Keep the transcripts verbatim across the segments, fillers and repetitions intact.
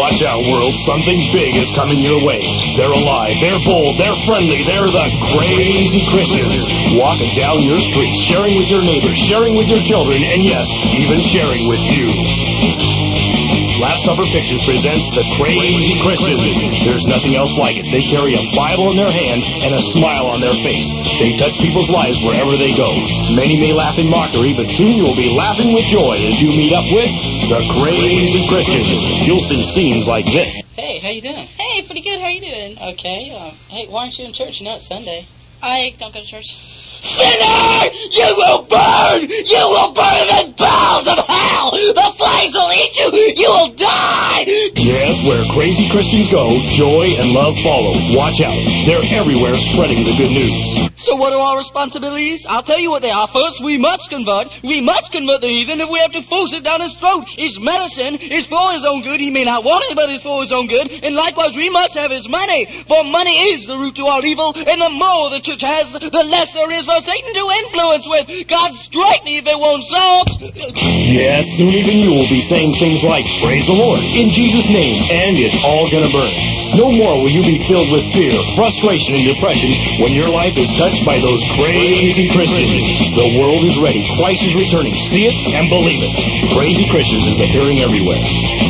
Watch out, world. Something big is coming your way. They're alive, they're bold, they're friendly, they're the Crazy Christians. Walking down your street, sharing with your neighbors, sharing with your children, and yes, even sharing with you. Last Supper Pictures presents the Crazy Christians. There's nothing else like it. They carry a Bible in their hand and a smile on their face. They touch people's lives wherever they go. Many may laugh in mockery, but soon you will be laughing with joy as you meet up with the Crazy Christians. You'll see scenes like this. Hey, how you doing? Hey, pretty good. How you doing? Okay. Uh, hey, why aren't you in church? You know it's Sunday. I don't go to church. Sinner! You will burn! You will burn in bowels of hell! The flames will eat you! You will die! Yes, where crazy Christians go, joy and love follow. Watch out. They're everywhere spreading the good news. So what are our responsibilities? I'll tell you what they are. First, we must convert. We must convert the heathen if we have to force it down his throat. His medicine is for his own good. He may not want it, but it's for his own good. And likewise, we must have his money. For money is the root to all evil. And the more the church has, the less there is for Satan to influence with. God strike me if it won't solve. Yes, soon even you will be saying things like, praise the Lord, in Jesus' name, and it's all gonna burn. No more will you be filled with fear, frustration, and depression when your life is touched by those crazy Christians. The world is ready. Christ is returning. See it and believe it. Crazy Christians is appearing everywhere.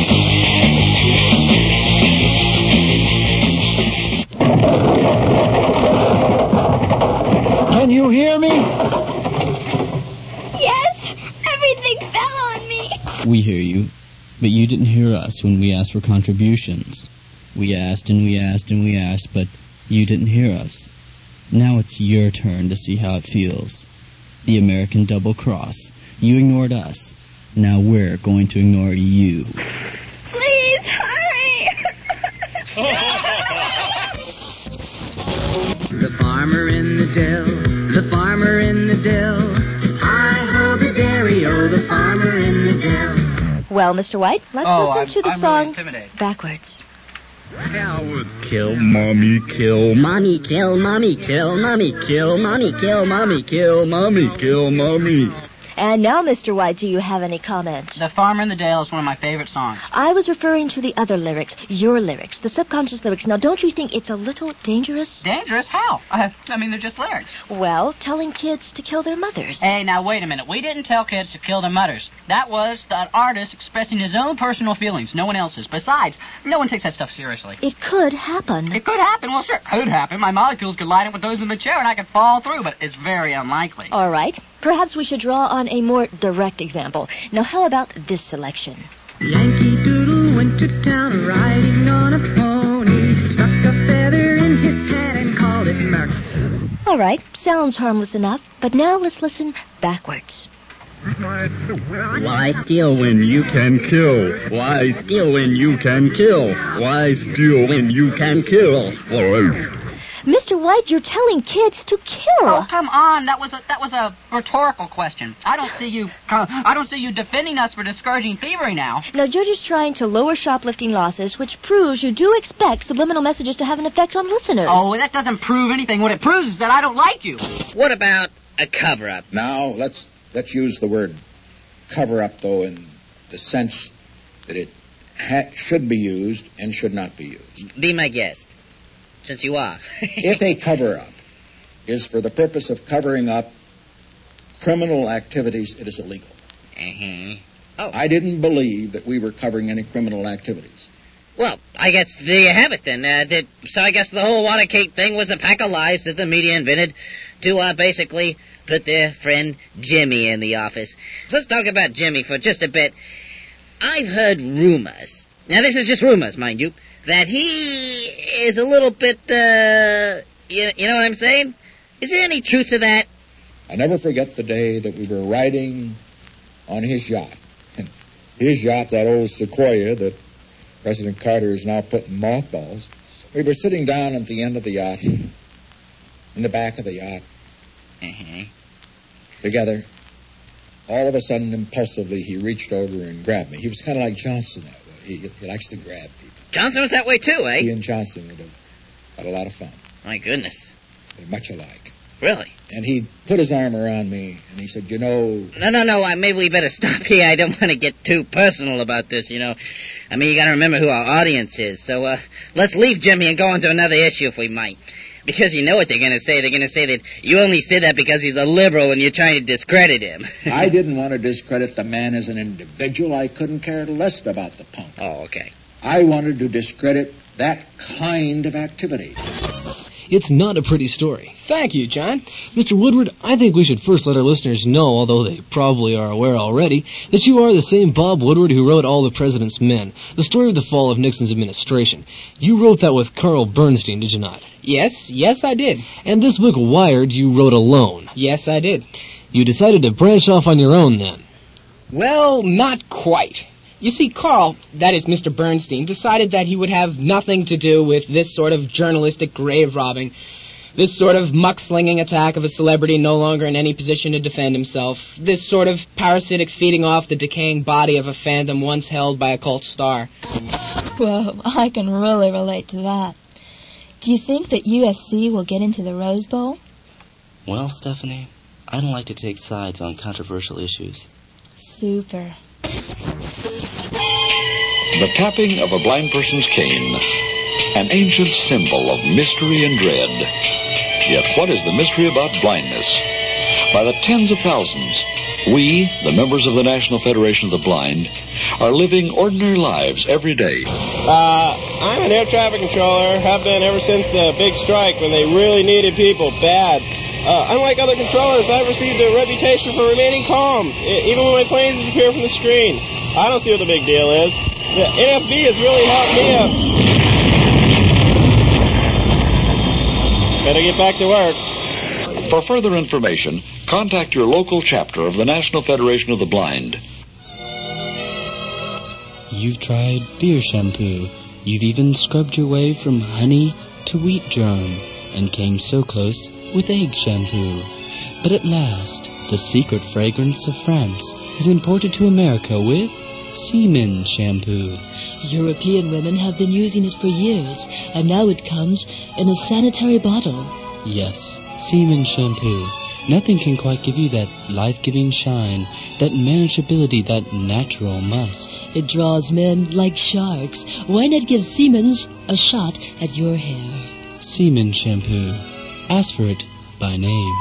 Can you hear me? Yes, everything fell on me. We hear you, but you didn't hear us when we asked for contributions. We asked and we asked and we asked, but you didn't hear us. Now it's your turn to see how it feels. The American double cross. You ignored us. Now we're going to ignore you. Please, hurry. The farmer in the dell, the farmer in the dell. Hi-ho the dairy-o, the farmer in the dell. Well, Mister White, let's oh, listen I'm, to the I'm song really backwards. Kill, mommy, kill, mommy, kill, mommy, kill, mommy, kill, mommy, kill, mommy, kill, mommy, kill, mommy. And now, Mister White, do you have any comment? The Farmer in the Dale is one of my favorite songs. I was referring to the other lyrics, your lyrics, the subconscious lyrics. Now, don't you think it's a little dangerous? Dangerous? How? I, I mean, they're just lyrics. Well, telling kids to kill their mothers. Hey, now, wait a minute. We didn't tell kids to kill their mothers. That was the artist expressing his own personal feelings, no one else's. Besides, no one takes that stuff seriously. It could happen. It could happen. Well, sure, it could happen. My molecules could line up with those in the chair and I could fall through, but it's very unlikely. All right. Perhaps we should draw on a more direct example. Now, how about this selection? Yankee Doodle went to town riding on a pony, stuck a feather in his hat and called it Merc. All right, sounds harmless enough, but now let's listen backwards. Why steal when you can kill? Why steal when you can kill? Why steal when you can kill? Mister White, you're telling kids to kill. Oh, come on. That was a that was a rhetorical question. I don't see you I don't see you defending us for discouraging thievery now. Now, you're just trying to lower shoplifting losses, which proves you do expect subliminal messages to have an effect on listeners. Oh, that doesn't prove anything. What it proves is that I don't like you. What about a cover-up? Now, let's let's use the word cover-up, though, in the sense that it ha- should be used and should not be used. Be my guest. Since you are. If a cover-up is for the purpose of covering up criminal activities, it is illegal. Uh-huh. Oh. I didn't believe that we were covering any criminal activities. Well, I guess there you have it then. Uh, that, so I guess the whole Watergate thing was a pack of lies that the media invented to uh, basically put their friend Jimmy in the office. So let's talk about Jimmy for just a bit. I've heard rumors. Now, this is just rumors, mind you. That he is a little bit, uh, you, you know what I'm saying? Is there any truth to that? I never forget the day that we were riding on his yacht. His yacht, that old Sequoia that President Carter is now putting mothballs. We were sitting down at the end of the yacht, in the back of the yacht, uh-huh. together. All of a sudden, impulsively, he reached over and grabbed me. He was kind of like Johnson that way. He, he likes to grab people. Johnson was that way too, eh? He and Johnson would have had a lot of fun. My goodness. They're much alike. Really? And he put his arm around me, and he said, you know... No, no, no, uh, maybe we better stop here. I don't want to get too personal about this, you know. I mean, you gotta remember who our audience is. So, uh, let's leave Jimmy and go on to another issue if we might. Because you know what they're gonna say. They're gonna say that you only said that because he's a liberal and you're trying to discredit him. I didn't want to discredit the man as an individual. I couldn't care less about the punk. Oh, okay. I wanted to discredit that kind of activity. It's not a pretty story. Thank you, John. Mister Woodward, I think we should first let our listeners know, although they probably are aware already, that you are the same Bob Woodward who wrote All the President's Men, the story of the fall of Nixon's administration. You wrote that with Carl Bernstein, did you not? Yes, yes I did. And this book, Wired, you wrote alone. Yes, I did. You decided to branch off on your own then. Well, not quite. You see, Carl, that is Mister Bernstein, decided that he would have nothing to do with this sort of journalistic grave robbing, this sort of muck-slinging attack of a celebrity no longer in any position to defend himself, this sort of parasitic feeding off the decaying body of a fandom once held by a cult star. Whoa, I can really relate to that. Do you think that U S C will get into the Rose Bowl? Well, Stephanie, I don't like to take sides on controversial issues. Super. The tapping of a blind person's cane, an ancient symbol of mystery and dread. Yet what is the mystery about blindness? By the tens of thousands, we, the members of the National Federation of the Blind, are living ordinary lives every day. Uh, I'm an air traffic controller, have been ever since the big strike when they really needed people bad. Uh, unlike other controllers, I've received a reputation for remaining calm, I- even when my planes disappear from the screen. I don't see what the big deal is. The N F B has really helped me out. Better get back to work. For further information, contact your local chapter of the National Federation of the Blind. You've tried beer shampoo. You've even scrubbed your way from honey to wheat germ, and came so close with egg shampoo. But at last, the secret fragrance of France is imported to America with semen shampoo. European women have been using it for years, and now it comes in a sanitary bottle. Yes, semen shampoo. Nothing can quite give you that life-giving shine, that manageability, that natural musk. It draws men like sharks. Why not give Siemens a shot at your hair? Semen shampoo. Ask for it by name.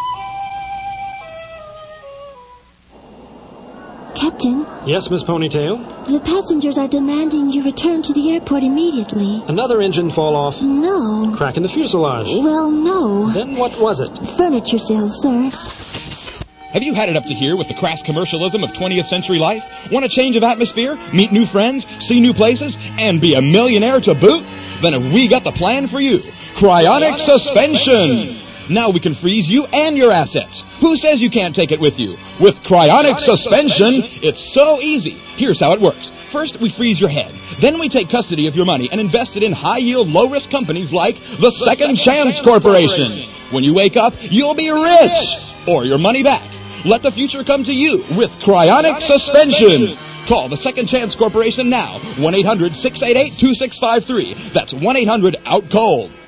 Captain? Yes, Miss Ponytail? The passengers are demanding you return to the airport immediately. Another engine fall off? No. Crack in the fuselage? Well, no. Then what was it? Furniture sales, sir. Have you had it up to here with the crass commercialism of twentieth century life? Want a change of atmosphere, meet new friends, see new places, and be a millionaire to boot? Then have we got the plan for you. Cryonic, Cryonic suspension. suspension! Now we can freeze you and your assets. Who says you can't take it with you? With cryonic, cryonic suspension, suspension, it's so easy. Here's how it works. First, we freeze your head. Then we take custody of your money and invest it in high-yield, low-risk companies like the, the Second, Second Chance, Chance Corporation. Corporation. When you wake up, you'll be rich. rich. Or your money back. Let the future come to you with cryonic, cryonic suspension. suspension. Call the Second Chance Corporation now. one eight hundred six eight eight two six five three. That's one eight hundred out cold.